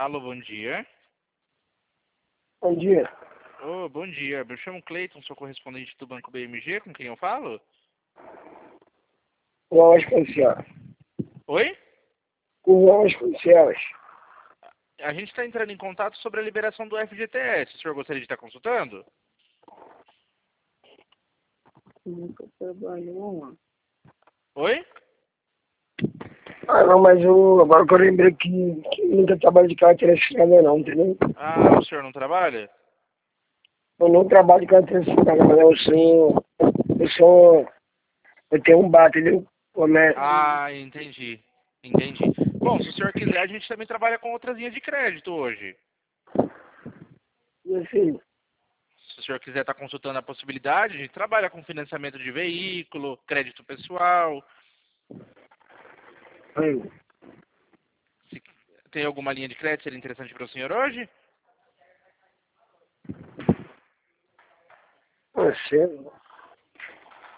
Alô, bom dia. Bom dia. Ô, bom dia. Me chamo Cleiton, sou correspondente do Banco BMG, com quem eu falo? João Vasconcelos. Oi? O João Vasconcelos. A gente está entrando em contato sobre a liberação do FGTS. O senhor gostaria de estar consultando? Nunca trabalhou, mano. Oi? Ah, não, mas agora que eu lembrei que nunca trabalho de carteira assinada não, entendeu? Ah, o senhor não trabalha? Eu não trabalho de carteira assinada, mas eu tenho um bar, entendeu? Comércio. Ah, entendi. Entendi. Bom, se o senhor quiser, a gente também trabalha com outras linhas de crédito hoje. E assim, Se o senhor quiser estar consultando a possibilidade, a gente trabalha com financiamento de veículo, crédito pessoal. aí, Se tem alguma linha de crédito que seria interessante para o senhor hoje? você,